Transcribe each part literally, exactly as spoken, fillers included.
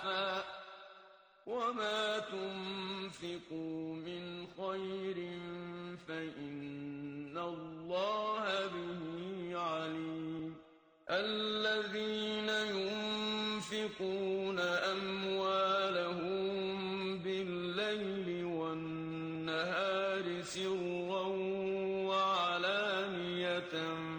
ضعفا وما تنفقوا من خير فإن الله به عليم الذين ينفقون أموالهم بالليل والنهار سرا وعلانية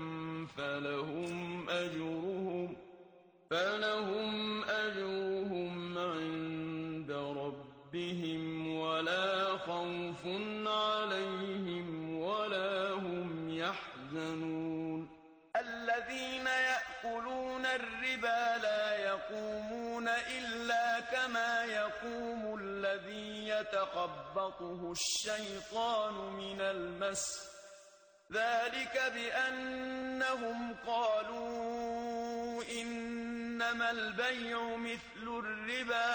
فلهم أجرهم فلهم أجرهم عند ربهم ولا خوف عليهم ولا هم يحزنون الذين يأكلون الربا لا يقومون إلا كما يقوم الذي يتخبطه الشيطان من المس ذلك بأنهم قالوا إنما البيع مثل الربا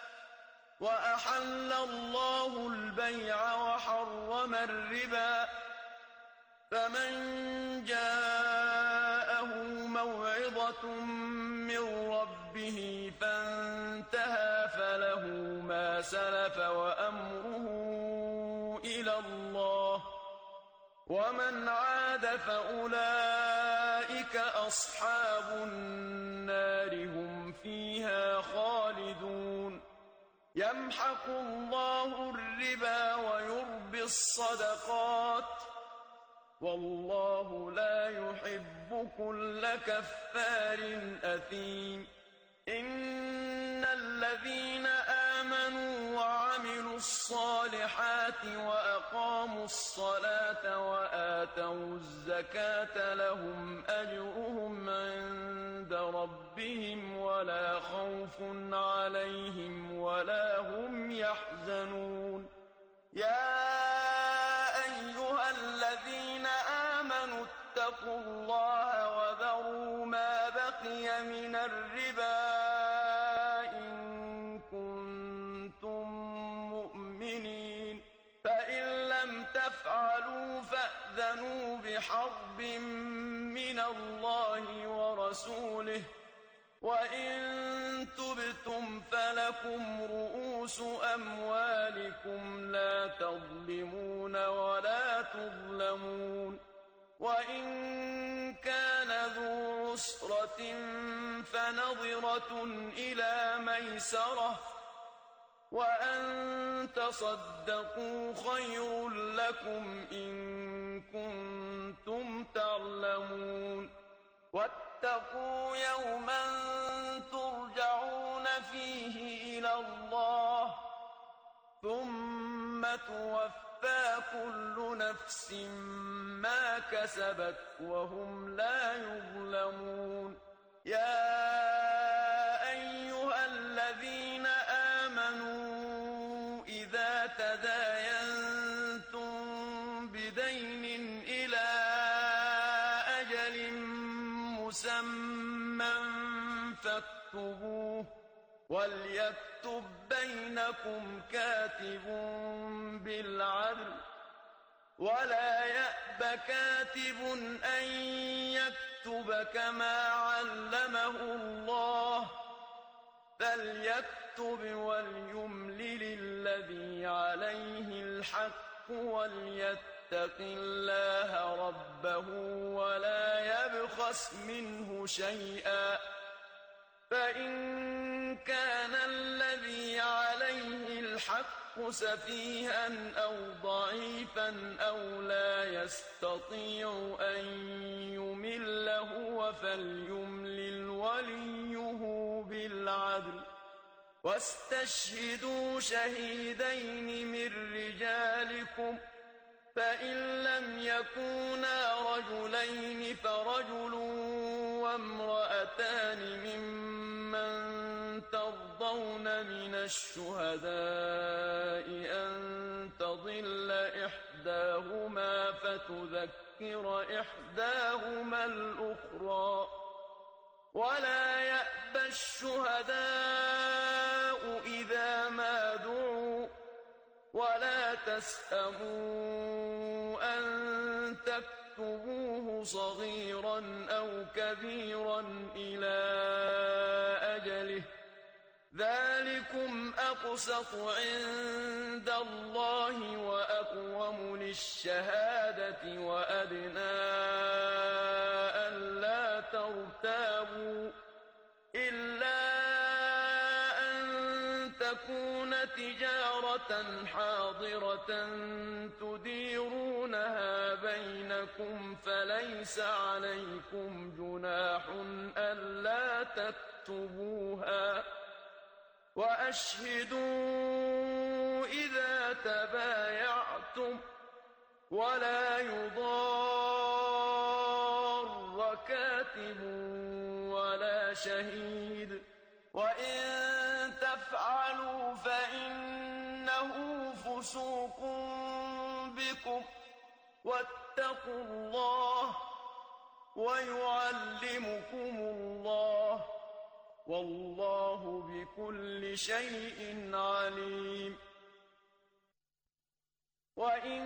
وأحل الله البيع وحرم الربا فمن جاءه موعظة من ربه فانتهى فله ما سلف وأمره إلى الله ومن عاد فأولئك أصحاب النار هم فيها خالدون يمحق الله الربا ويربي الصدقات والله لا يحب كل كفار أثيم إن الذين آمنوا وعملوا الصالحات وأقاموا الصلاة وآتوا الزكاة لهم أجرهم عند ربهم ولا خوف عليهم ولا هم يحزنون يا أيها الذين آمنوا اتقوا الله وذروا ما بقي من الربا إن كنتم مؤمنين فإن لم تفعلوا فأذنوا بحرب من الله ورسوله وإن تبتم فلكم رؤوس أموالكم لا تظلمون ولا تظلمون وإن كان ذو عسرة فنظرة إلى ميسرة وأن تصدقوا خير لكم إن كنتم تعلمون واتقوا يوما ترجعون فيه إلى الله ثم توفى كل نفس ما كسبت وهم لا يظلمون يا أيها الذين آمنوا إذا تداينتم بدين إلى أجل مسمى فاكتبوه وليكتب بينكم كاتب بالعدل ولا يأب كاتب أن يكتب كما علمه الله فليكتب وليملل الذي عليه الحق وليتق الله ربه ولا يبخس منه شيئا فإن كان الذي عليه الحق سفيها أو ضعيفا أو لا يستطيع أن يمل هو فليملل وليه بالعدل واستشهدوا شهيدين من رجالكم فإن لم يكونا رجلين فرجل وامرأتان ممن ترضون من الشهداء أن تضل إحداهما فتذكر إحداهما الأخرى ولا يأبى الشهداء إذا ما دعوا ولا تسأموا أن تكتبوه صغيرا أو كبيرا إلى أجله ذلكم أقسط عند الله وأقوم للشهادة وأدنى ألا ترتابوا إلا أن تكون تجارة حاضرة تديرونها بينكم فليس عليكم جناح ألا تكتبوها وأشهدوا إذا تبايعتم ولا يضار كاتب ولا شهيد وإن تفعلوا فإنه فسوق بكم واتقوا الله ويعلمكم الله والله بكل شيء عليم. وإن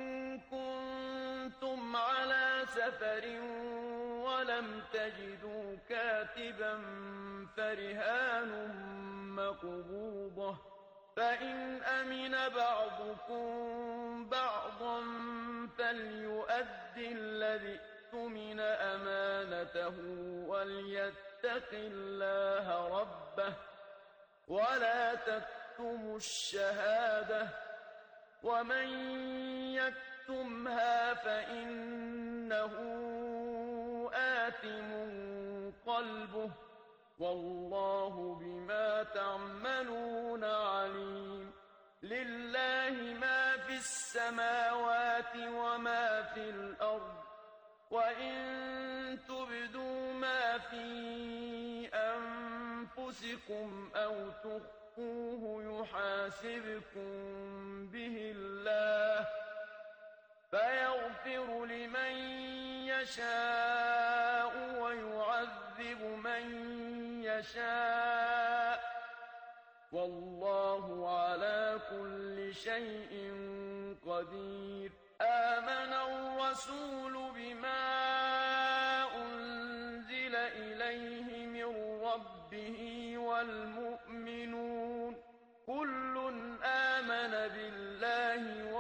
كنتم على سفر ولم تجدوا كاتبا فرهان مقبوضة فإن أمن بعضكم بعضا فليؤدي الذي اؤتمن أمانته وليتق الله ربه ولا تكتموا الشهادة ومن يكتمها فإنه آثم قلبه والله بما تعملون عليم. لله ما في السماوات وما في الأرض وإن تبدوا ما في أنفسكم أو تخفوه يحاسبكم به الله فيغفر لمن يشاء ويعذب من يشاء والله على كل شيء قدير. آمن الرسول بما أنزل إليه من ربه والمؤمنون كل آمن بالله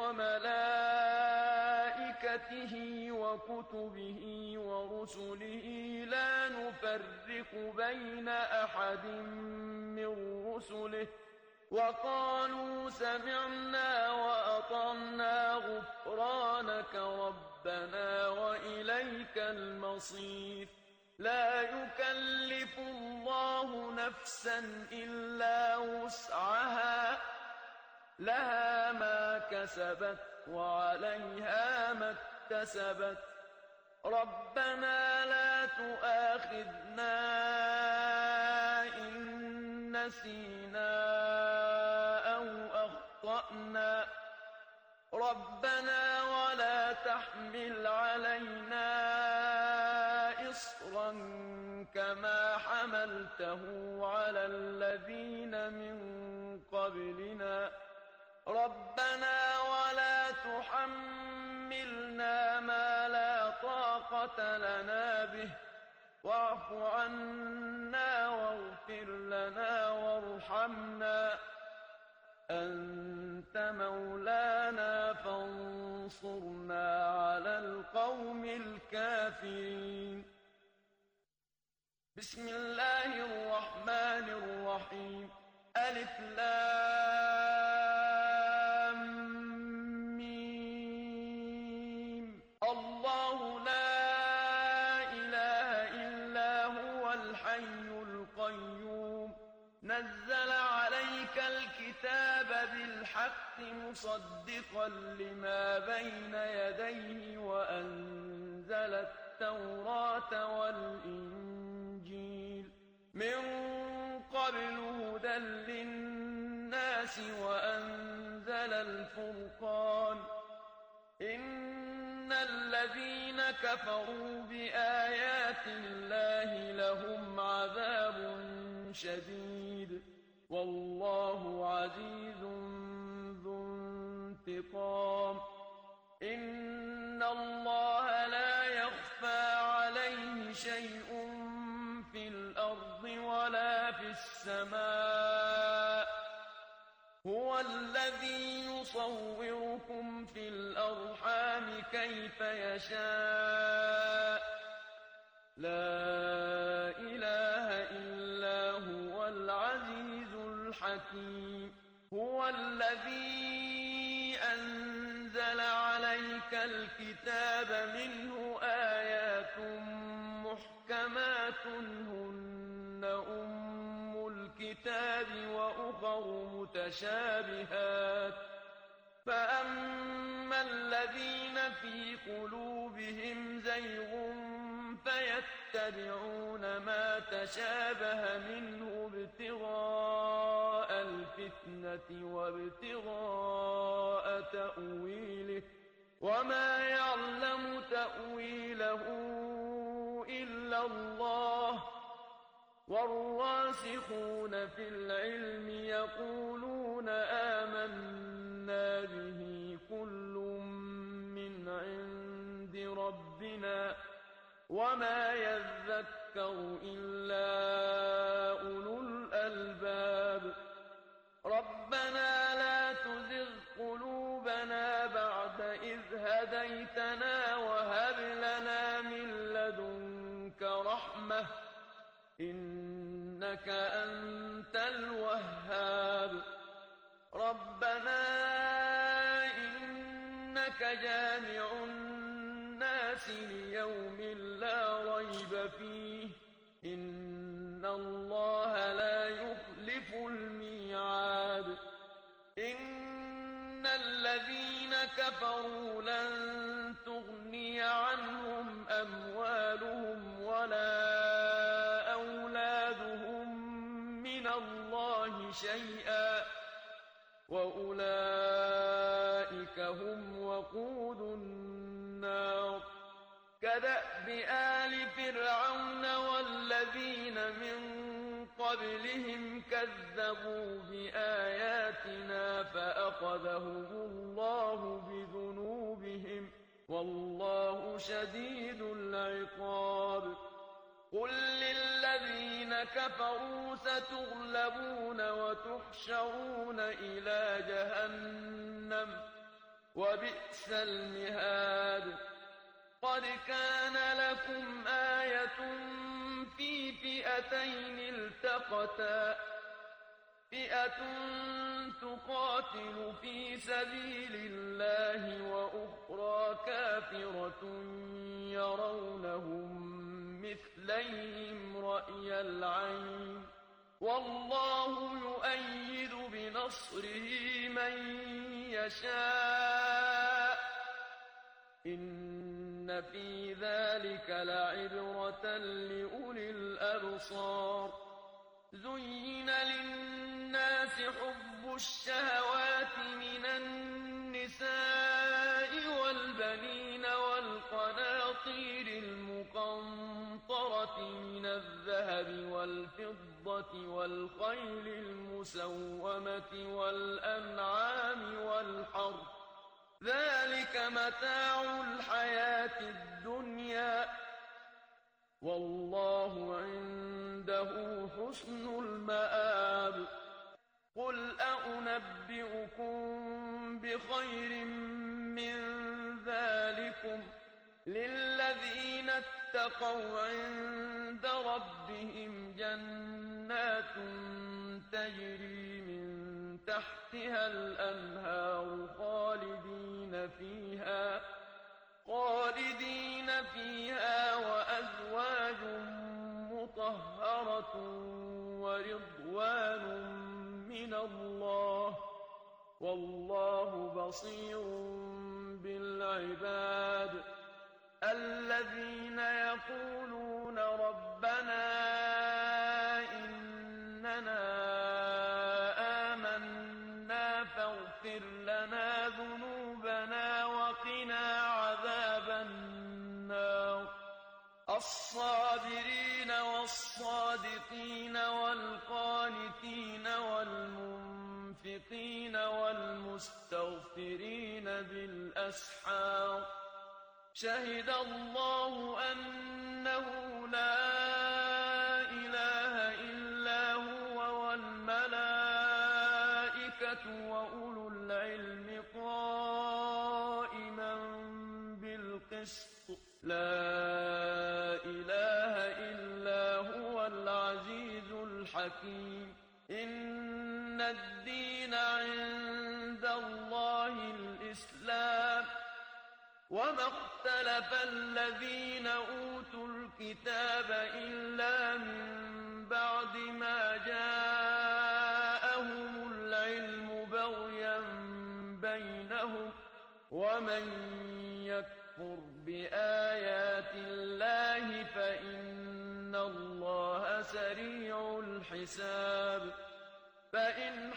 وملائكته وكتبه ورسله لا نفرق بين أحد من رسله وقالوا سمعنا وأطعنا غفرانك ربنا وإليك المصير. لا يكلف الله نفسا إلا وسعها لها ما كسبت وعليها ما اكتسبت ربنا لا تؤاخذنا إن نسينا أو أخطأنا ربنا ولا تحمل علينا إصرا كما حملته على الذين من قبلنا ربنا ولا تحملنا ما لا طاقة لنا به واعف عنا واغفر لنا وارحمنا أنت مولانا فانصرنا على القوم الكافرين. بسم الله الرحمن الرحيم. ألف لام ميم. الله لا إله إلا هو الحي القيوم نزل عليك الكتاب بالحق مصدقا لما بين يديه وأنزل التوراة والإنجيل من قبل هدى للناس وأنزل الفرقان إن الذين كفروا بآيات الله لهم عذاب شديد والله عزيز ذو انتقام. إن الله لا يخفى عليه شيء في الأرض ولا في السماء هو الذي يصوركم في الأرحام كيف يشاء لا إله إلا هو العزيز الحكيم هو الذي أنزل عليك الكتاب منه آيات محكمات هن أم الكتاب وأخر متشابهات فأما الذين في قلوبهم زيغ فيتبعون ما تشابه منه ابتغاء الفتنة وابتغاء تأويله وما يعلم تأويله إلا الله والراسخون في العلم يقولون آمنا به كل من عند ربنا وما يذكر إلا أولو الألباب ربنا لا تزغ قلوبنا بعد إذ هديتنا وهب لنا من لدنك رحمة إنك أنت الوهاب ربنا إنك جامع الناس ليوم لا ريب فيه إن الله لا يخلف الميعاد إن الذين كفروا لن تغني عنهم أموالهم ولا أولادهم من الله شيئا وأولئك هم وقود النار كدأب آل فرعون والذين من قبلهم كذبوا بآياتنا فأخذهم الله بذنوبهم والله شديد العقاب قل للذين كفروا ستغلبون وتحشرون إلى جهنم وبئس المهاد قد كان لكم آية في فئتين التقتا فئة تقاتل في سبيل الله وأخرى كافرة يرونهم مثليهم رأي العين والله يؤيد بنصره من يشاء إن في ذلك لعبرة لأولي الأبصار زين للناس حب الشهوات من النساء والبنين والقناطير المقنطرة من الذهب والفضة والخيل المسومة والأنعام والحرث ذلك متاع الحياة الدنيا والله عنده حسن المآب قل أنبئكم بخير من ذلكم للذين اتقوا عند ربهم جنات تجري من تحتها الأنهار خالدين فيها خالدين فيها وأزواج مطهرة ورضوان من الله والله بصير بالعباد الذين يقولون ربنا إننا آمنا فاغفر لنا ذنوبنا وقنا عذاب النار الصابرين والصادقين والقانتين والمنفقين والمستغفرين بالأسحار شهد الله أنه لا إله إلا هو والملائكة وأولو لا إله إلا هو العزيز الحكيم إن الدين عند الله الإسلام وما اختلف الذين أوتوا الكتاب إلا من بعد ما جاءهم العلم بغيا بينهم ومن يكفر بآيات الله فإن الله سريع الحساب فإن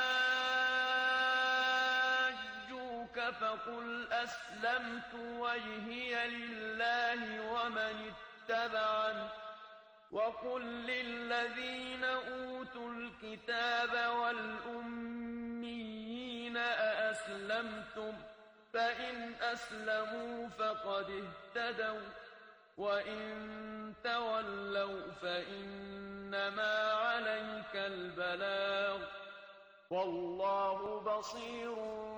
حاجوك فقل أسلمت وجهي لله ومن اتبعني وقل للذين أوتوا الكتاب والأميين أأسلمتم فإن أسلموا فقد اهتدوا وإن تولوا فإنما عليك البلاغ والله بصير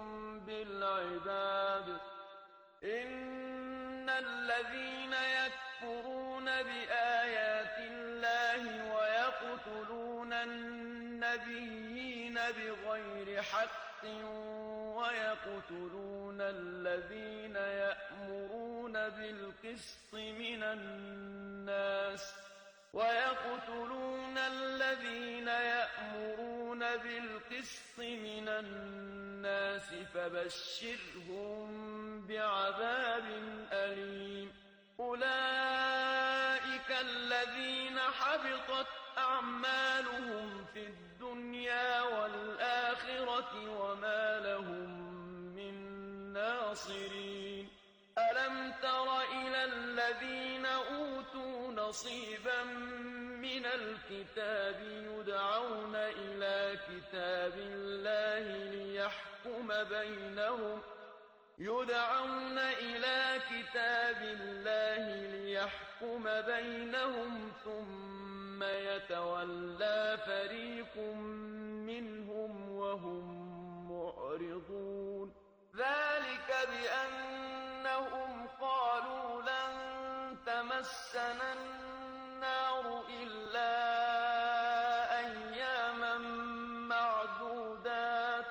بالعباد إن الذين يكفرون بآيات الله ويقتلون النبيين بغير حق ويقتلون الذين يأمرون بالقسط من الناس ويقتلون الذين يأمرون بالقسط من الناس فبشرهم بعذاب أليم أولئك الذين حبطت أعمالهم في الدنيا والآخرة وما لهم من ناصرين ألم تر إلى الذين أوتوا نصيبا من الكتاب يدعون إلى كتاب الله ليحكم بينهم يدعون إلى كتاب الله ليحكم بينهم ثم يتولى فريق منهم وهم معرضون ذلك بأنهم قالوا لن تمسنا النار إلا أياما معدودات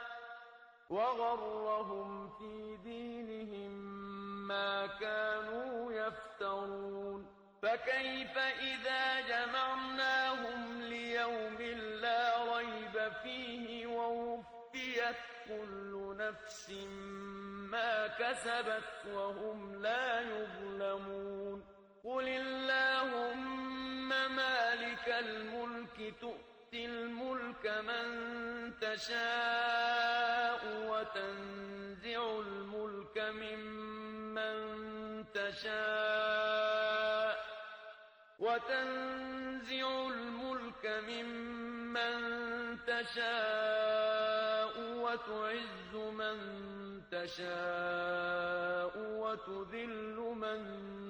وغرهم في دينهم ما كانوا يفترون فكيف إذا جمعناهم ليوم لا ريب فيه ووفيت كل نفس ما كسبت وهم لا يظلمون قل اللهم مالك الملك تؤتي الملك من تشاء وتنزع الملك ممن تشاء وتنزع الملك ممن تشاء وتعز من تشاء وتذل من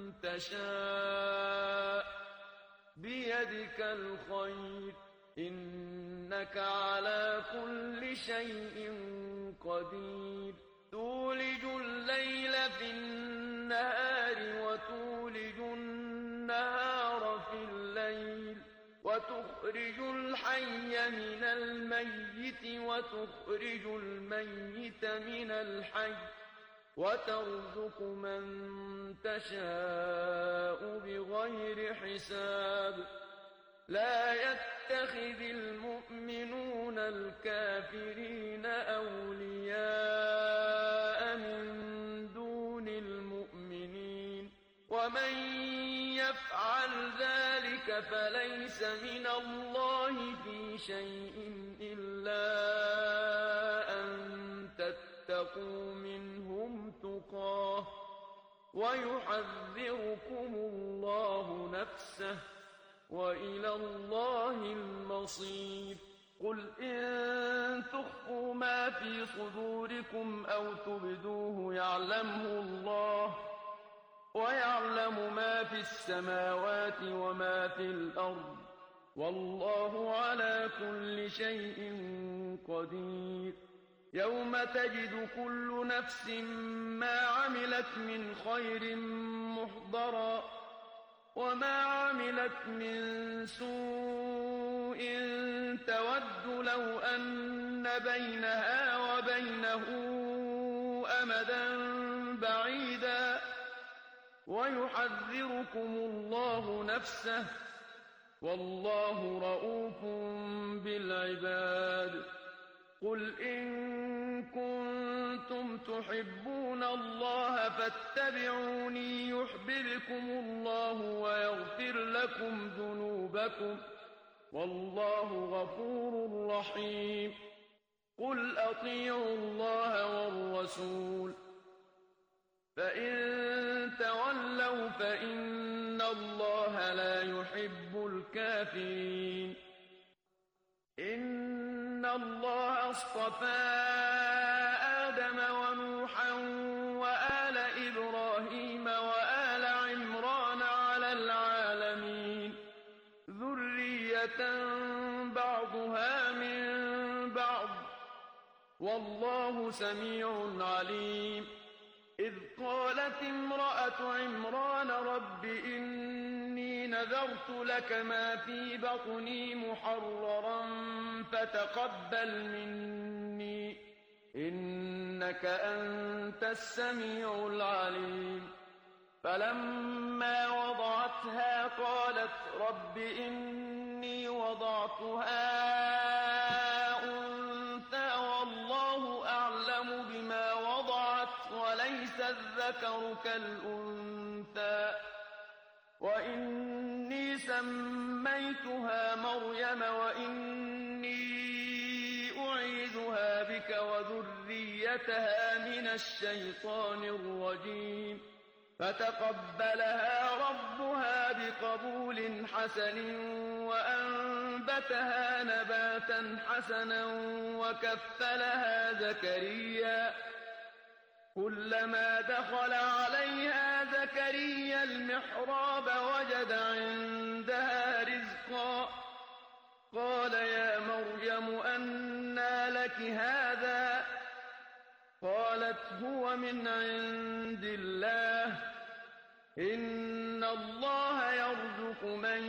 تشاء بيدك الخير إنك على كل شيء قدير تولج الليل في النهار وتولج النهار في الليل وتخرج الحي من الميت وتخرج الميت من الحي وترزق من تشاء بغير حساب لا يتخذ المؤمنون الكافرين أولياء من دون المؤمنين ومن يفعل ذلك فليس من الله في شيء إلا أن تتقوا منهم تقاه ويحذركم الله نفسه وإلى الله المصير قل إن تخفوا ما في صدوركم أو تبدوه يعلمه الله ويعلم ما في السماوات وما في الأرض والله على كل شيء قدير يوم تجد كل نفس ما عملت من خير محضرا وما عملت من سوء تود لو أن بينها وبينه أمدا بعيدا ويحذركم الله نفسه والله رءوف بالعباد قل إن كنتم تحبون الله فاتبعوني يحببكم الله ويغفر لكم ذنوبكم والله غفور رحيم قل أطيعوا الله والرسول فإن تولوا فإن الله لا يحب الكافرين إن الله اصطفى آدم ونوحا وآل إبراهيم وآل عمران على العالمين ذرية بعضها من بعض والله سميع عليم إذ قالت امرأة عمران رب إني نذرت لك ما في بطني محررا فتقبل مني إنك أنت السميع العليم فلما وضعتها قالت رب إني وضعتها أنثى والله أعلم بما وضعت وليس الذكر كالأنثى وإني سميتها مريم وإني أعيذها بك وذريتها من الشيطان الرجيم فتقبلها ربها بقبول حسن وأنبتها نباتا حسنا وكفلها زكريا كلما دخل عليها زكريا المحراب وجد عندها رزقا قال يا مريم أنى لك هذا قالت هو من عند الله إن الله يرزق من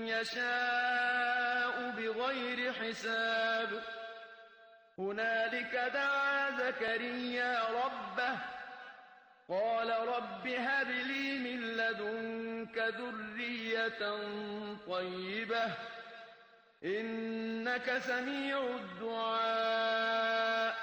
يشاء بغير حساب هنالك دعا زكريا ربه قال رب هب لي من لدنك ذرية طيبة إنك سميع الدعاء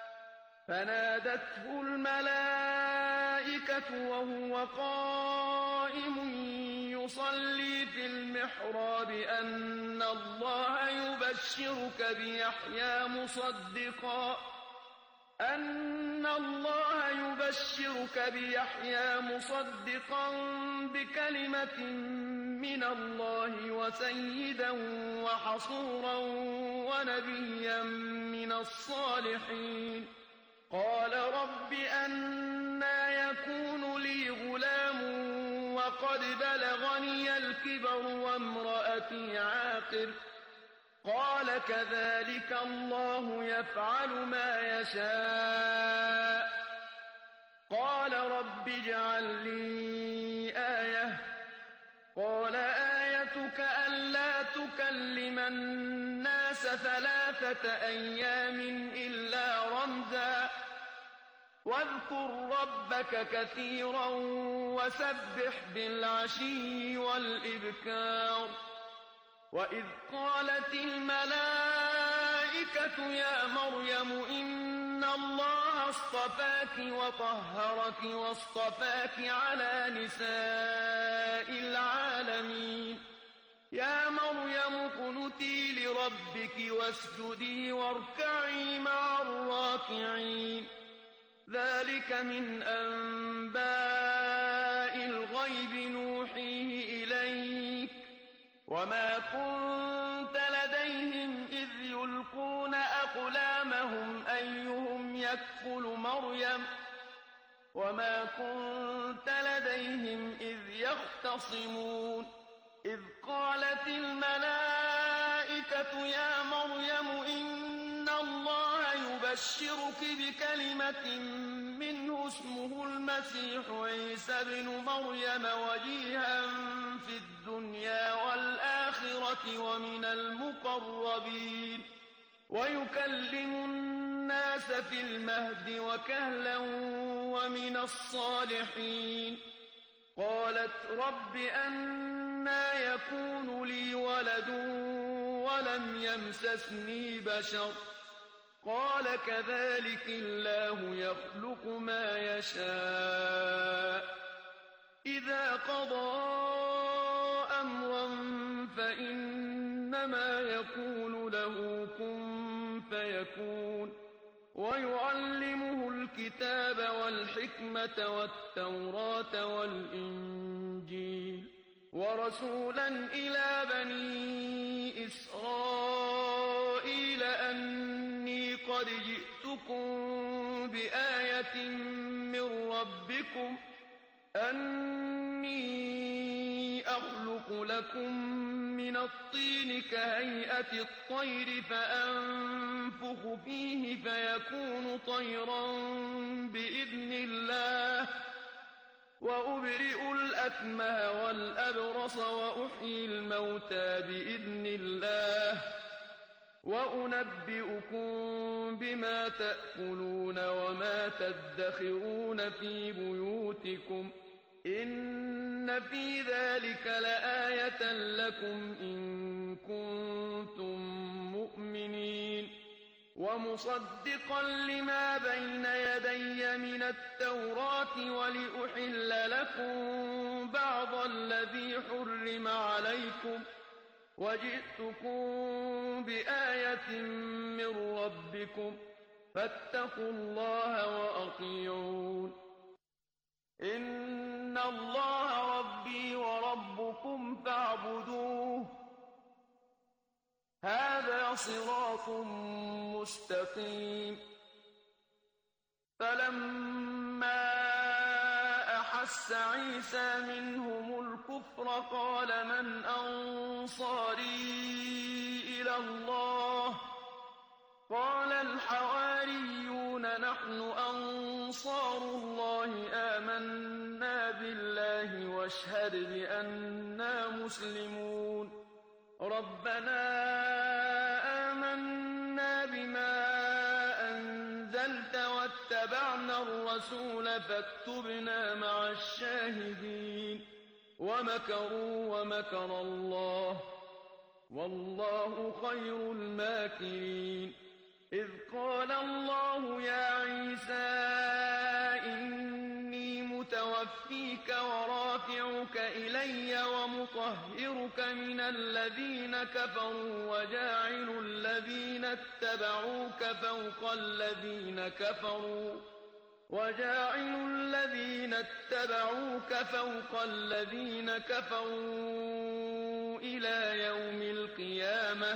فنادته الملائكة وهو قائم يصلي في المحراب أن الله يبشرك بيحيى مصدقا أن الله يبشرك بيحيى مصدقا بكلمة من الله وسيدا وحصورا ونبيا من الصالحين قال رب أنى يكون لي غلام وقد بلغني الكبر وامرأتي عاقر قال كذلك الله يفعل ما يشاء قال رب اجعل لي آية قال آيتك ألا تكلم الناس ثلاثة أيام إلا رمزا واذكر ربك كثيرا وسبح بالعشي والإبكار وإذ قالت الملائكة يا مريم إن الله اصطفاك وطهرك واصطفاك على نساء العالمين يا مريم اقنتي لربك واسجدي واركعي مع الراكعين ذلك من أنباء الغيب نوحيه إليك وما كنت لديهم إذ يلقون أقلامهم أيهم يكفل مريم وما كنت لديهم إذ يختصمون إذ قالت الملائكة يا مريم إن الله يبارك ونبشرك بكلمة منه اسمه المسيح عيسى ابن مريم وجيها في الدنيا والآخرة ومن المقربين ويكلم الناس في المهد وكهلا ومن الصالحين. قالت رب أنى يكون لي ولد ولم يمسسني بشر قال كذلك الله يخلق ما يشاء إذا قضى أمرا فإنما يقول له كن فيكون. ويعلمه الكتاب والحكمة والتوراة والإنجيل ورسولا إلى بني إسرائيل أني قد جئتكم بآية من ربكم أني أخلق لكم من الطين كهيئة الطير فأنفخ فيه فيكون طيرا بإذن الله وأبرئ الأكمه والأبرص وأحيي الموتى بإذن الله وأنبئكم بما تأكلون وما تدخرون في بيوتكم إن في ذلك لآية لكم إن كنتم مؤمنين. ومصدقا لما بين يدي من التوراة ولأحل لكم بعض الذي حرم عليكم وجئتكم بآية من ربكم فاتقوا الله وأطيعون. إن الله ربي وربكم فاعبدوه هذا صراط مستقيم. فلما أحس عيسى منهم الكفر قال من أنصاري إلى الله قال الحواريون نحن أنصار الله آمنا بالله واشهد بأننا مسلمون. ربنا آمنا بما أنزلت واتبعنا الرسول فاكتبنا مع الشاهدين. ومكروا ومكر الله والله خير الماكرين. إذ قال الله يا عيسى إني متوفيك ورافعك إلي ومطهرك من الذين كفروا وجاعل الذين اتبعوك فوق الذين كفروا وجاعل الذين اتبعوك فوق الذين كفروا إلى يوم القيامة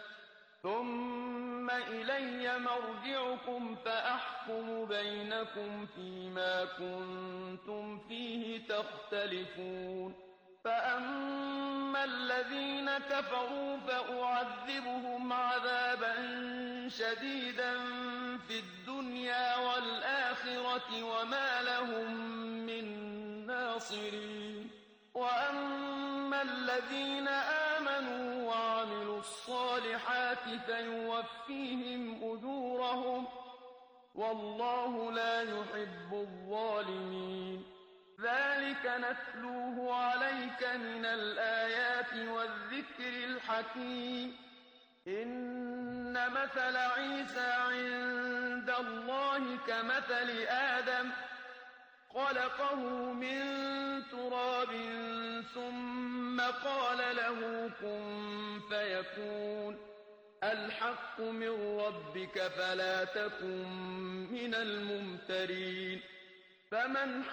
ثم إلي مرجعكم فأحكم بينكم فيما كنتم فيه تختلفون. فأما الذين كفروا فأعذبهم عذابا شديدا في الدنيا والآخرة وما لهم من ناصرين. وأما الذين آمنوا وعملوا الصالحات فيوفيهم أجورهم والله لا يحب الظالمين. ذلك نتلوه عليك من الآيات والذكر الحكيم. إن مثل عيسى عند الله كمثل آدم خلقه من تراب ثم قال له كن فيكون. الحق من ربك فلا تكن من الممترين. فمن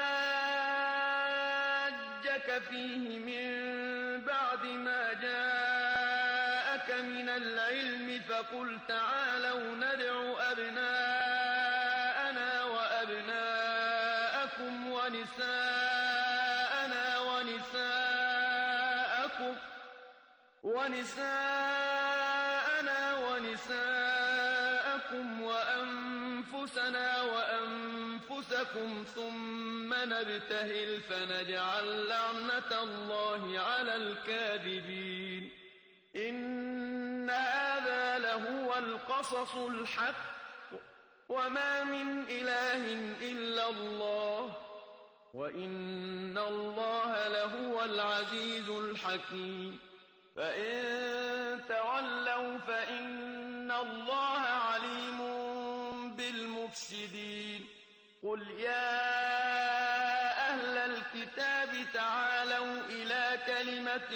حاجك فيه من بعد ما جاءك من العلم فقل تعالوا ندع أبناءنا وأبناءكم ونساءنا ونساءكم ونساءنا ونساءكم وأنفسنا أنفسنا وأنفسكم ثم نبتهل فنجعل لعنة الله على الكاذبين إن هذا لهو القصص الحق وما من إله إلا الله وإن الله لهو العزيز الحكيم فإن تولوا فإن الله عليم بالمفسدين قل يا أهل الكتاب تعالوا إلى كلمة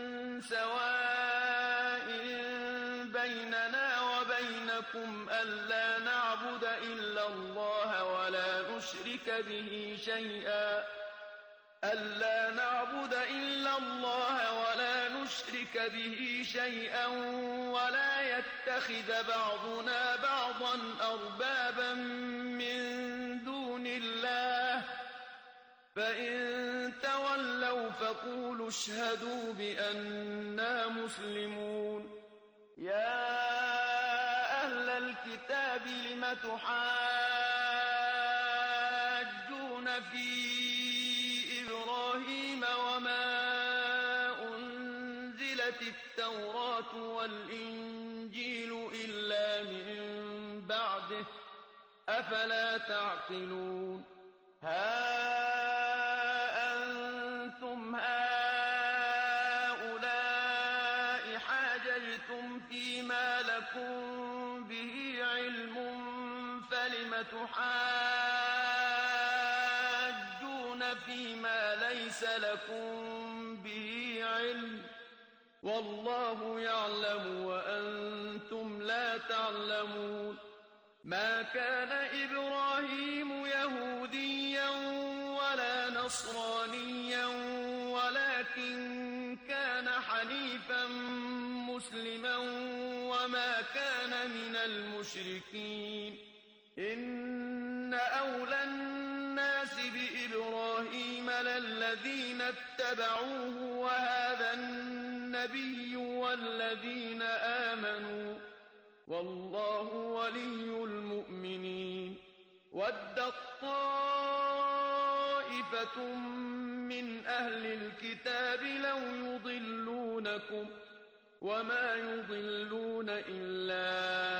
سواء بيننا وبينكم ألا نعبد إلا الله ولا نشرك به شيئا ألا نعبد إلا الله ولا نشرك به شيئا ولا يتخذ بعضنا بعضا أربابا من دون الله فإن تولوا فقولوا اشهدوا بأننا مسلمون يا أهل الكتاب لم تحاجون في إبراهيم وما أنزلت التوراة والإنجيل إلا من بعده أفلا تعقلون ها أنتم هؤلاء حاججتم فيما لكم به علم فلم تحاجون فيما ليس لكم به علم والله يعلم وأنتم لا تعلمون ما كان إبراهيم يهوديا ولا نصرانيا ولكن كان حنيفا مسلما وما كان من المشركين إن أولى الناس بإبراهيم للذين اتبعوه وهذا النبي والذين آمنوا والله ولي المؤمنين ودت طائفة من أهل الكتاب لو يضلونكم وما يضلون إلا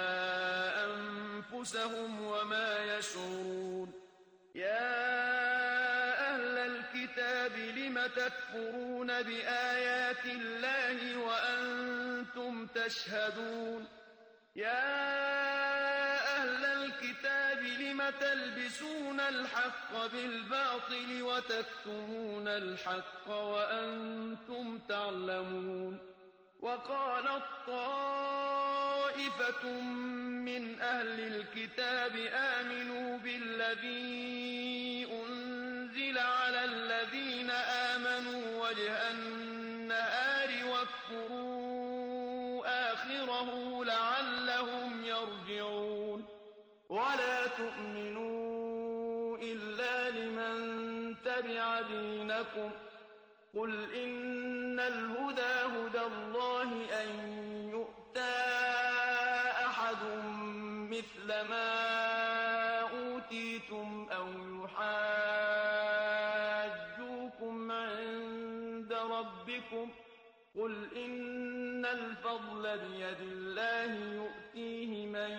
أنفسهم وما يشعرون يا أهل الكتاب لم تكفرون بآيات الله وأنتم تشهدون يا أهل الكتاب لم تلبسون الحق بالباطل وتكتمون الحق وأنتم تعلمون وقالت طائفة من أهل الكتاب آمنوا بالذي أنزل على الذين آمنوا وجه النهار واكفروا آخره لعلهم يرجعون ولا تؤمنوا إلا لمن تبع دينكم قل إن الهدى هدى الله أن يؤتى أحد مثل ما أوتيتم أو يحاجوكم عند ربكم قل إن الفضل بيد الله يؤتيه من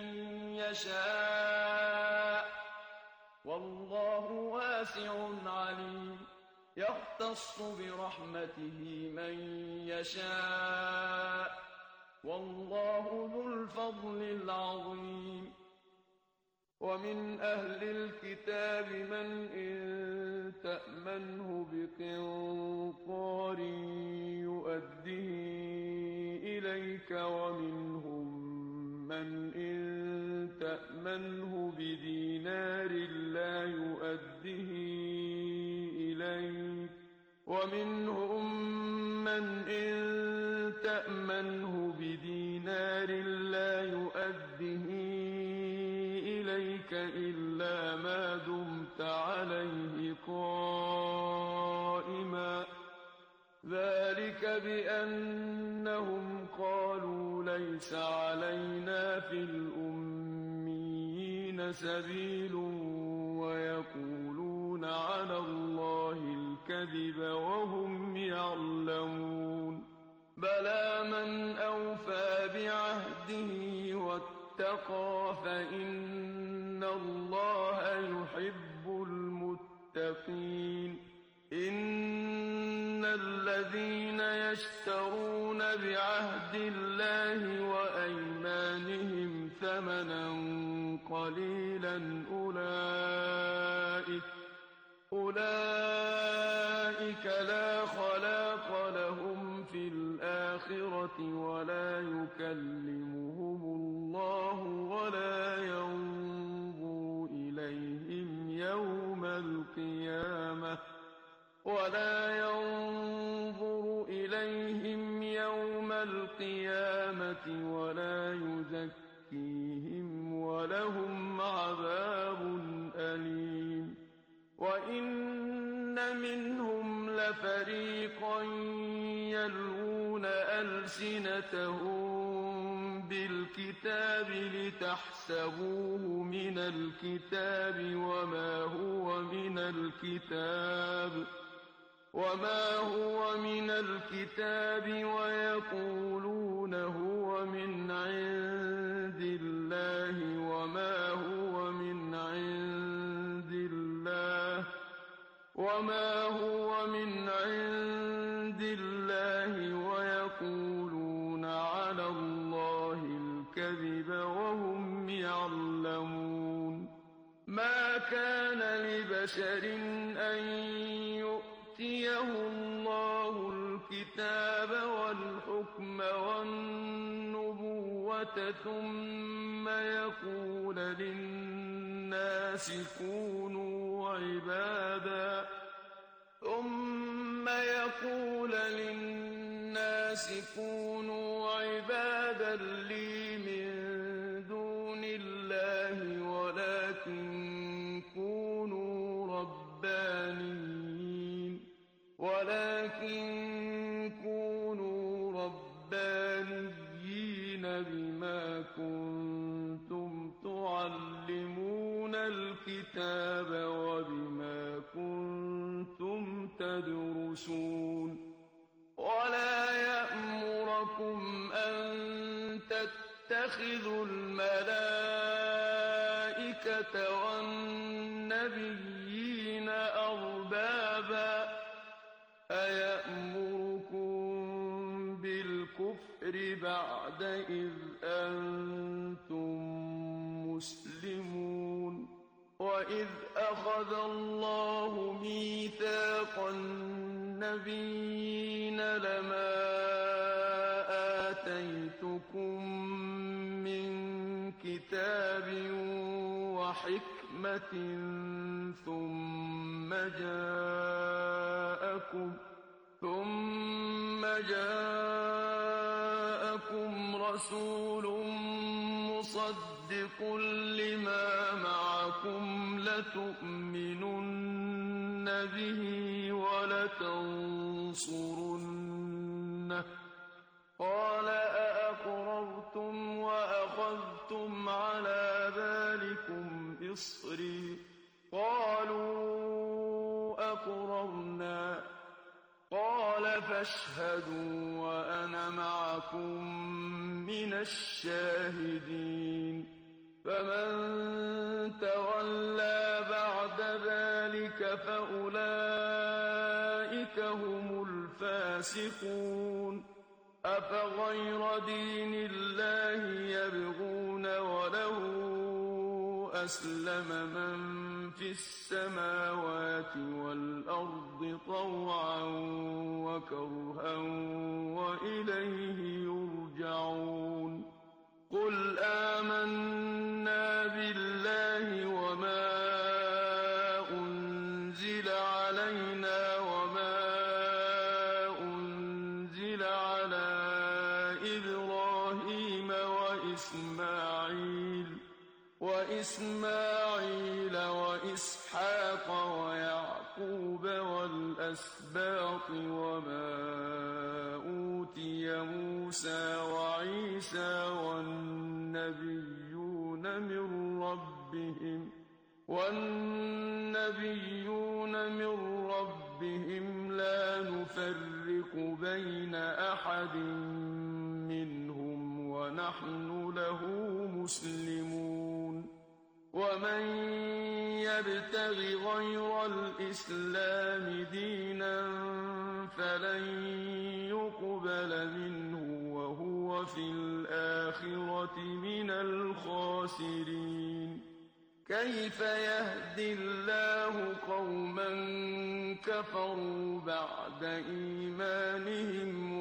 يشاء والله واسع عليم يختص برحمته من يشاء والله ذو الفضل العظيم ومن أهل الكتاب من إن تأمنه بقنطار يؤديه إليك ومنهم من إن تأمنه بدينار لا يؤديه إليك ومنهم من إن تأمنه بدينار لا يؤديه إليك إلا ما دمت عليه قائما ذلك بأنهم قالوا ليس علينا في الأميين للمؤمنين سبيل ويقولون على الله الكذب وهم يعلمون بلى من أوفى بعهده واتقى فإن الله يحب المتقين إن الذين يشترون بعهد الله وأيمانهم ثمنا قليلا أولئك أولئك لا خلاق لهم في الآخرة ولا يكلمهم الله ولا ينظر إليهم يوم القيامة ولا ينظر إليهم يوم القيامة ولا يزكيهم ولهم عذاب أليم وإن منهم لفريقا يلوون ألسنتهم بالكتاب لتحسبوه من الكتاب وما هو من الكتاب وما هو من الكتاب ويقولون هو من عند الله وما هو من عند الله وما هو من عند الله ويقولون على الله الكذب وهم يعلمون ما كان لبشر أن يؤتيه الله الكتاب والحكم والنبوة ثم يقول للناس كونوا عبادا ثم يقول للناس كونوا عبادا لي من دون الله ولكن كونوا ربانيين ولكن كونوا ربانيين بما كنتم تعلمون الكتاب وبما كنتم تدرسون ولا يأمركم أن تتخذوا الملائكة والنبيين أربابا أيأمركم بالكفر بعد إذ أنتم مسلمون وإذ أخذ الله ميثاق النبيين لما آتيتكم من كتاب وحكمة ثم جاءكم ثم جاءكم رسول مصدق لما معكم لتؤمنن به ولتنصرنه قال أأقررتم وأخذتم على ذلكم إصري قالوا أقررنا قال فاشهدوا وأنا معكم من الشاهدين فمن تولى بعد ذلك فأولئك هم الفاسقون أفغير دين الله يبغون وله أسلم من في السماوات والأرض طوعا وكرها وإليه يرجعون قل آمنا بالله وما أنزل علينا وما أنزل على إبراهيم وإسماعيل وإسماعيل وإسحاق ويعقوب والأسباط وما أوتي موسى وعيسى والنبيون من ربهم ربهم والنبيون من ربهم لا نفرق بين أحد منهم ونحن له مسلمون ومن يبتغ غير الإسلام دينا فلن يقبل منه وهو في الآخرة من الخاسرين كيف يهدي الله قوما كفروا بعد إيمانهم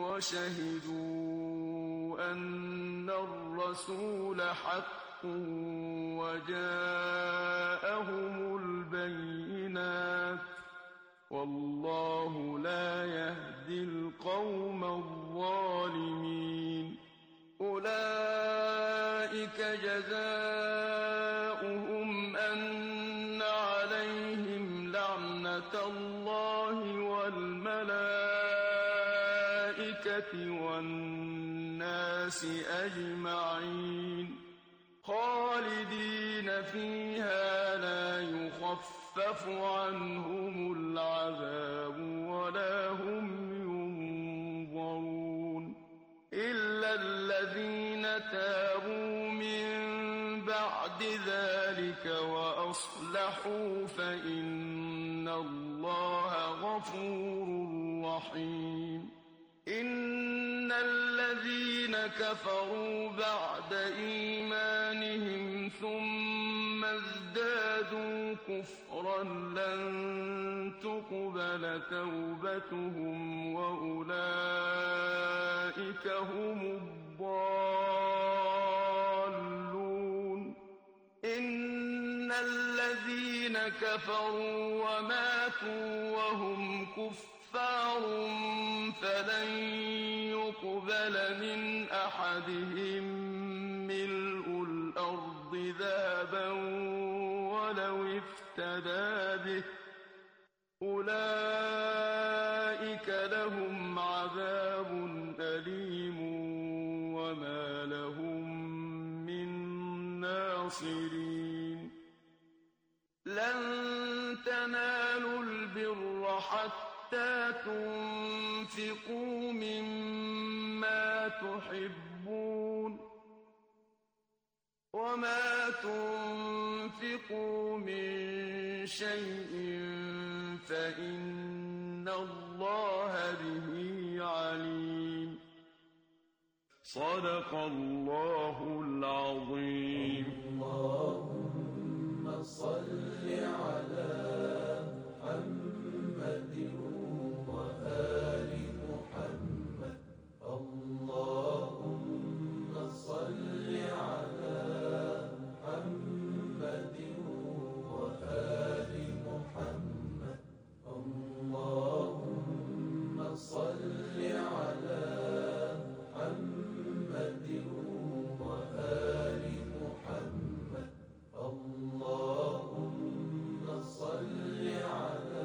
وشهدوا أن الرسول حق وجاءهم البينات والله لا يهدي القوم الظالمين أولئك جزاؤهم أن عليهم لعنة الله والملائكة والناس أجمعين خالدين فيها لا يخفف عنهم العذاب ولا هم ينظرون إلا الذين تابوا من بعد ذلك وأصلحوا فإن الله غفور رحيم إن الذين كفروا بعد إيمانهم ثم ازدادوا كفرا لن تقبل توبتهم وأولئك هم الضالون إن الذين كفروا وماتوا وهم كفار كفار فلن يقبل من أحدهم ملء الأرض ذهبا ولو افتدى به أولئك لهم عذاب أليم وما لهم من ناصرين لن تنالوا البر حتى حتى تنفقوا مما تحبون وما تنفقوا من شيء فإن الله به عليم صدق الله العظيم اللهم صل على محمد وآل محمد اللهم صل على محمد وآل محمد اللهم صل على محمد وآل محمد اللهم صل على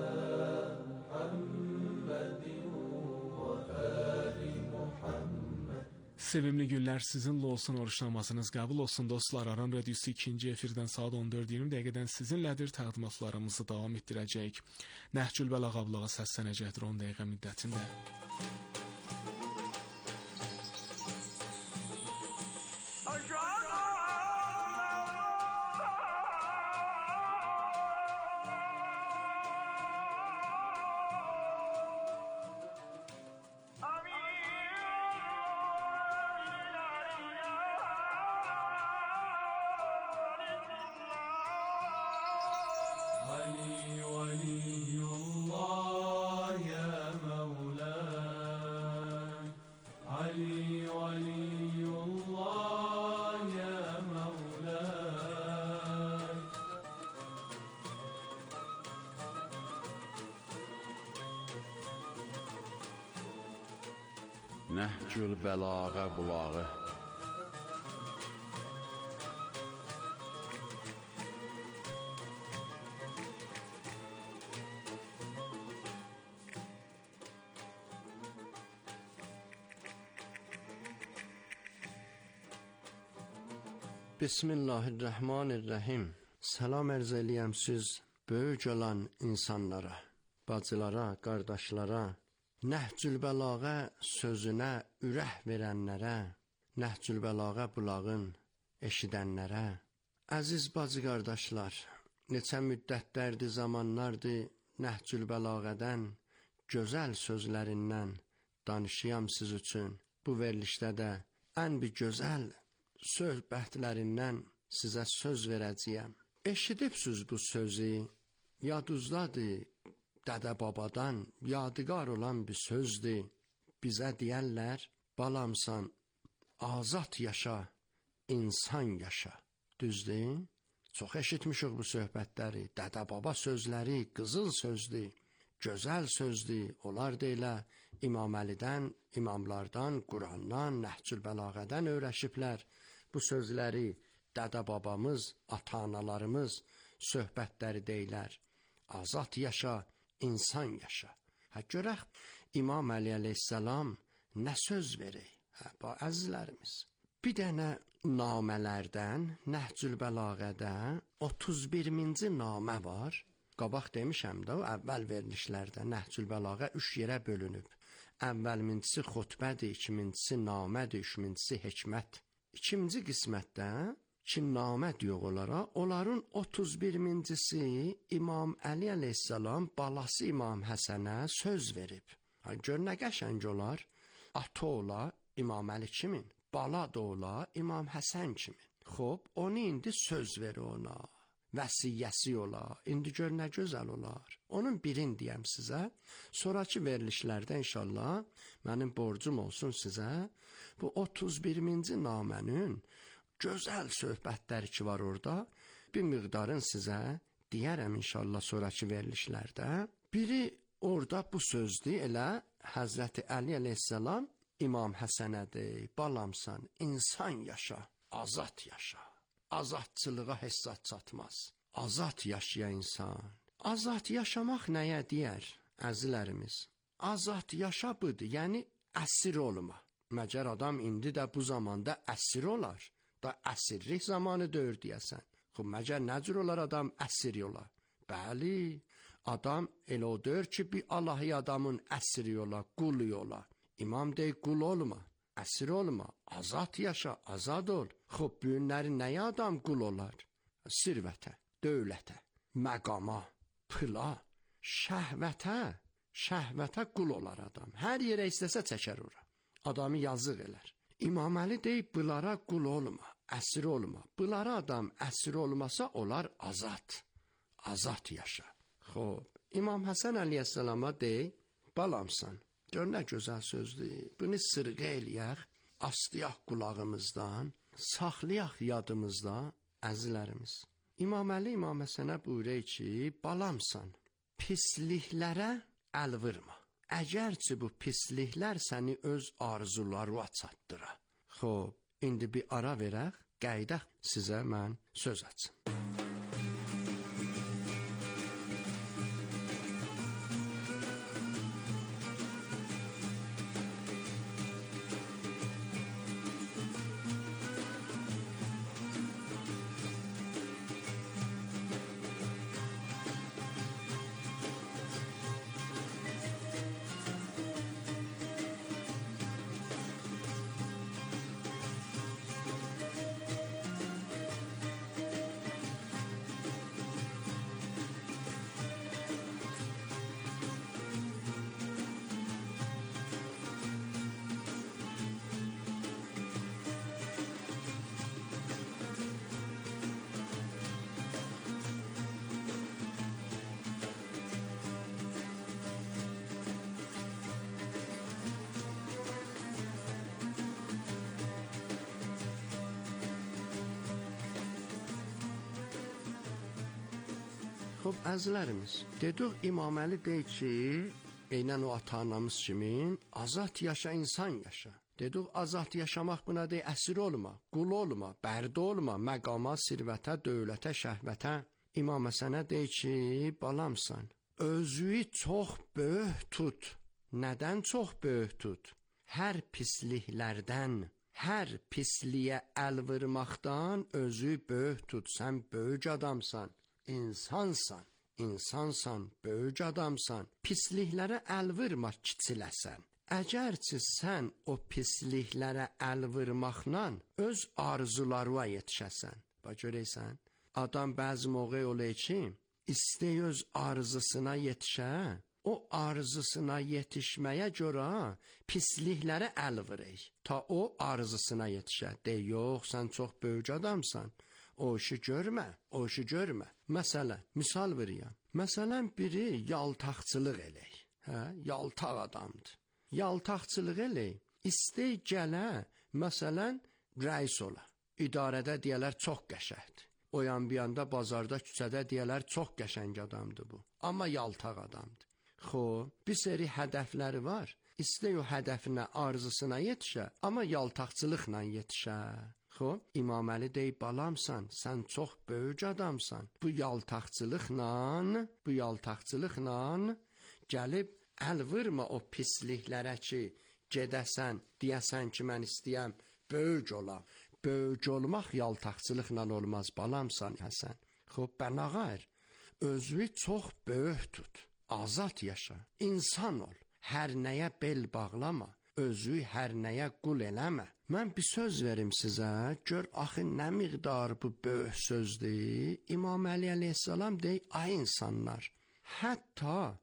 محمد وآل محمد. Sevimli günler sizinle olsun, oruç namazınız qəbul olsun dostlar. Aran Radiosu ikinci efirdən saat on dörd iyirmi dəqiqədən sizinlədir. Təqdimatlarımızı davam etdirəcəyik. Nəhcül Bəlağa ablağa səslənəcəkdir on dəqiqə müddətində. علي ولي الله يا مولاي علي ولي الله يا مولاي Nəhcül Bəlağa bulağı Bismillahirrahmanirrahim. Salam ərz eləyəm siz böyük olan insanlara, bacılara, qardaşlara, Nəhcül Bəlağə sözünə ürək verənlərə, Nəhcül Bəlağə bulağın eşidənlərə. Əziz bacı qardaşlar, neçə müddətlərdir, zamanlardır Nəhcül Bəlağədən, gözəl sözlərindən danışıyam siz üçün. Bu verilişdə də ən bir gözəl söhbətlərindən sizə söz verəcəyəm. Eşidibsiz bu sözü, yadınızdadır, dədə babadan yadigar olan bir sözdür. Bizə deyərlər, balamsan, azad yaşa, insan yaşa. Düzdür? Çox eşitmişik bu söhbətləri, dədə baba sözləri, qızıl sözdür, gözəl sözdür. Onlar da elə İmam Əlidən, imamlardan, Qurandan, Nəhcül Bəlağədən öyrəşiblər. Bu sözləri dədə babamız, ata-analarımız söhbətləri deyilər. Azad yaşa, insan yaşa. Hə, görək İmam Əli əleyhissalam nə söz verir? Hə, bu əzizlərimiz. Bir dənə namələrdən, Nəhcül Bəlağədə otuz birinci namə var. Qabaq demişəm də, o əvvəl verilişlərdə Nəhcül Bəlağə üç yerə bölünüb. Əvvəlmincisi xutbədir, ikincisi namədir, üçüncüsü hikmət. İkinci qismətdə ki, namə diyor onlara, onların otuz birincisi İmam Əli əleyhissalam balası İmam Həsənə söz verib. Ha, gör nə qəşəng olar, ata ola İmam Əli kimin, bala da ola İmam Həsən kimin. Xob, onu indi söz verir ona, vəsiyyəsi ola, indi gör nə gözəl olar. Onun birini deyəm sizə, sonraki verilişlərdə inşallah mənim borcum olsun sizə, bu otuz birinci namənin gözəl söhbətləri ki var orada, bir miqdarın sizə deyərəm inşallah sonraki verilişlərdə. Biri orada bu sözdür, elə Həzrəti Əli əleyhissalam İmam Həsənədir, balamsan, insan yaşa, azad yaşa. Azadçılığa hesab çatmaz. Azad yaşaya insan. Azad yaşamaq nəyə deyər, əzilərimiz? Azad yaşa budur, yəni əsir olma. Məgər adam indi də bu zamanda əsir olar. Da əsirlik zamanı döyür deyəsən. Xub, məgər nəcür olar adam əsir ola? Bəli, adam elə o döyür ki, bir Allahi adamın əsiri ola, qulu ola. İmam dey, qul olma, əsir olma, azad yaşa, azad ol. Xub, bu günləri nəyə adam qul olar? Sirvətə, dövlətə, məqama, pıla, şəhvətə, şəhvətə qul olar adam. Hər yerə istəsə çəkər ora. Adamı yazıq elər. İmam Əli deyib, bunlara qul olma, əsir olma. Bunlara adam əsir olmasa, onlar azad, azad yaşa. Xob, İmam Həsən əleyhissalama deyib, balamsan, gör nə gözəl sözdür. Bunu sırğı eləyək, astıyaq qulağımızdan, saxlayaq yadımızda, əzilərimiz. İmam Əli İmam Həsənə buyurur ki, balamsan, pisliklərə əl vurma. Əgərçi bu pisliklər səni öz arzularına çatdıra. Xob, indi bir ara verək, qəydək sizə mən söz açım. Xob, əzlərimiz, dedik İmam Əli deyir ki, eynən o ata-anamız kimin, azad yaşa, insan yaşa. Dedik, azad yaşamaq buna deyir, əsir olma, qul olma, bərdə olma, məqama, sirvətə, dövlətə, şəhvətə. İmam Həsənə deyir ki, balamsan, özüyü çox böyük tut. Nədən çox böyük tut? Hər pisliklərdən, hər pisliyə əl vurmaqdan özü böyük tut. Sən böyük adamsan, insansan, insansan, böyük adamsan. Pisliklərə əl vurma, kiçiləsən. Əgərçi sən o pisliklərə əl vurmaqla öz arzularına yetişəsən. Bax görəysən, adam bəzi moqey olur ki, istəy öz arzusuna yetişə, o arzusuna yetişməyə görə pisliklərə əl vurur. Ta o arzusuna yetişə. Dey, yox, sən çox böyük adamsan. O işi görmə, o işi görmə. Məsələn, misal verəyəm. Məsələn, biri yaltaqçılıq elək. Hə, yaltaq adamdır. Yaltaqçılıq elək. İstəy gələ, məsələn, rəis ola. İdarədə deyələr çox qəşəngdir. O yan bir yanda bazarda, küçədə deyələr çox qəşəng adamdır bu. Amma yaltaq adamdır. Xoş, bir seri hədəfləri var. İstəy o hədəfinə, arzusuna yetişə, amma yaltaqçılıqla yetişə. Xoş, İmam Əli deyib, balamsan, sən çox böyük adamsan. Bu yaltaqçılıqla, bu yaltaqçılıqla gəlib əl vurma o pisliklərə ki, gedəsən, deyəsən ki, mən istəyəm, böyük olam. Böyük olmaq yaltaqçılıqla olmaz, balamsan Həsən. Xoş, bənağayr, özünü çox böyük tut. Azad yaşa, insan ol, hər nəyə bel bağlama, özü hər nəyə qul eləmə. Mən bir söz verim sizə, gör axı nə miqdar bu böyük sözdür. İmam Əli əleyhissalam deyir, ay insanlar, hətta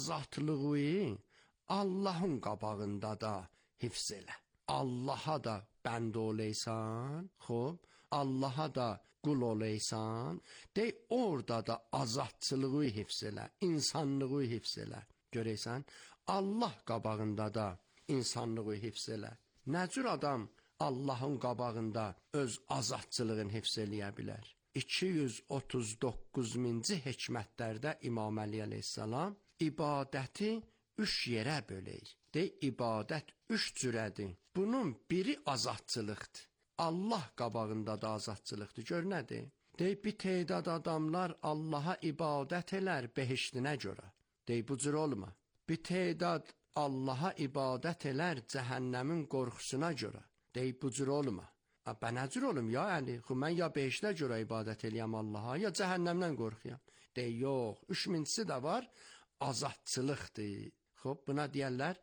azadlığı Allahın qabağında da hifz elə. Allaha da bənd oleysan, xoş, Allaha da qul oleysan, dey orada da azadçılığı hifz elə, insanlığı hifz elə. Görəysən, Allah qabağında da insanlığı hifz elə. Nə cür adam Allahın qabağında öz azadçılığını hifz eləyə bilər? iki yüz otuz doqquz minci hikmətlərdə İmam Əli əleyhissalam ibadəti üç yerə bölək. Dey, ibadət üç cürədir. Bunun biri azadçılıqdır. Allah qabağında da azadçılıqdır. Gör nədir? Dey, bir teydad adamlar Allaha ibadət elər behiştinə görə. Dey, bu cür olma. Bir teydad Allaha ibadət elər cəhənnəmin qorxusuna görə. Dey, bu cür olma. Bə nə cür olum ya Əli? Xü, mən ya behiştə görə ibadət eləyəm Allaha, ya cəhənnəmdən qorxuyam. Dey, yox, üç mincisi də var, azadçılıqdır. Xoş, buna deyərlər,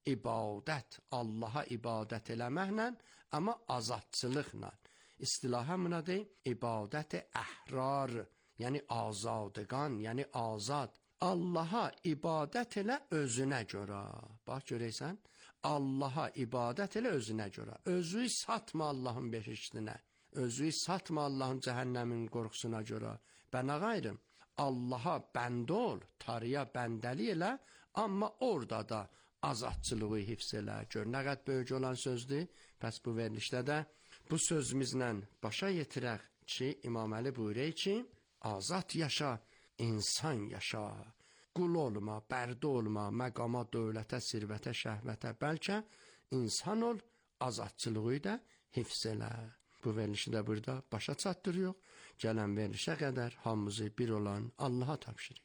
ibadət, Allaha ibadət eləməklə, amma azadçılıqla. İstilaha buna deyil, ibadət-i əhrar, yəni azadqan, yəni azad. Allaha ibadət elə özünə görə. Bax, görəysən, Allaha ibadət elə özünə görə. Özü satma Allahın behiştinə, özü satma Allahın cəhənnəmin qorxusuna görə. Bənə qayrım, Allaha bənd ol, tarıya bəndəli elə, amma orada da azadçılığı hifz elə. Gör, nə qədər böyük olan sözdür. Pəs bu verilişdə də bu sözümüzlə başa yetirək ki, İmam Əli buyuruyor ki, azad yaşa, insan yaşa, qul olma, bərdə olma, məqama, dövlətə, sirvətə, şəhvətə, bəlkə insan ol, azadçılığı da hifz elə. Bu verilişi də burada başa çatdırıyor. Gələn verilişə qədər hamımızı bir olan Allaha tapşırıyor.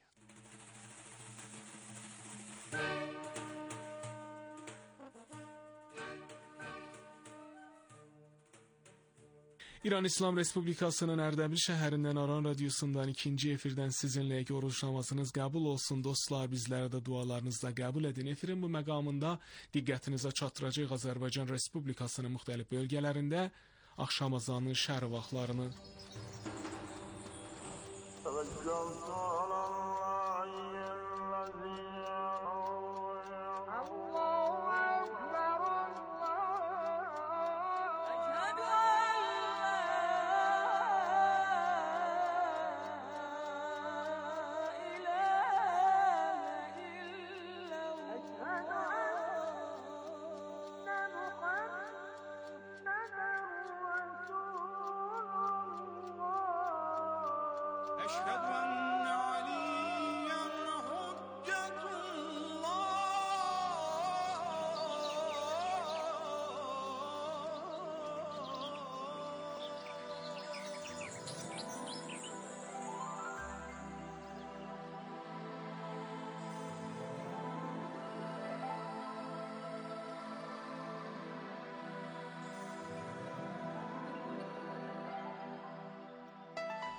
İran İslam Respublikasının Ərdəbil şəhərindən Aran radiosundan ikinci efirdən sizinlə görüşməsiniz qəbul olsun dostlar, bizlərə də dualarınızla qəbul edin. Efirin bu məqamında diqqətinizə çatdıracaq Azərbaycan Respublikasının müxtəlif bölgələrində axşam azanı, şəhər vaxtlarını.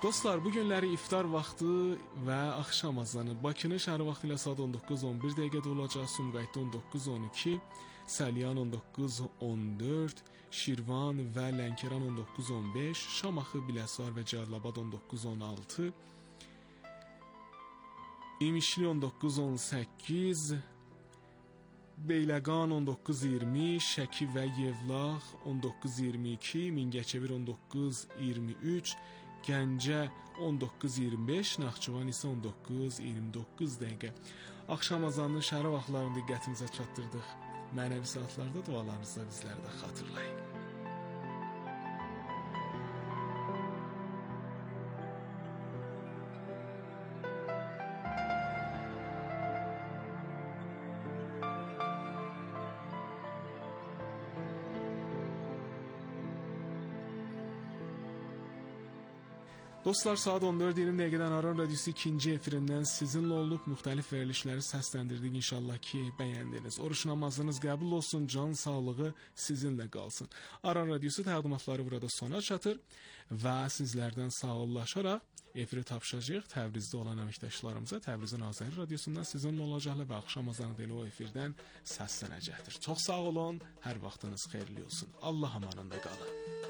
Dostlar, bu günləri iftar vaxtı və axşam azanı Bakının şəhər vaxtı ilə saat on doqquz on bir dəqiqədə olacaq. Sumqayıtda on doqquz on iki, Salyan on doqquz on dörd, Şirvan və Lənkəran on doqquz on beş, Şamaxı, Biləsuvar və Cərlabad on doqquz on altı, İmişli on doqquz on səkkiz, Beyləqan on doqquz iyirmi, Şəki və Yevlax on doqquz iyirmi iki, Mingəçevir on doqquz iyirmi üç, Gəncə on doqquz iyirmi beş, Naxçıvan isə on doqquz iyirmi doqquz dəqiqə. Axşam azanının şəhər vaxtlarını diqqətinizə çatdırdıq. Mənəvi saatlarda dualarınızla bizləri də xatırlayın. Dostlar, saat on dörd iyirmi dəqiqədən Aran Radiosu ikinci efirindən sizinlə olub müxtəlif verilişləri səsləndirdik. İnşallah ki, bəyəndiniz. Oruç namazınız qəbul olsun, can sağlığı sizinlə qalsın. Aran Radiosu təqdimatları burada sona çatır və sizlərdən sağollaşaraq efiri tapışacaq Təbrizdə olan əməkdaşlarımıza Təbrizin Azəri Radiosundan sizinlə olacaqlar və axşam azanı da elə o efirdən səslənəcəkdir. Çox sağ olun, hər vaxtınız xeyirli olsun. Allah amanında qalın.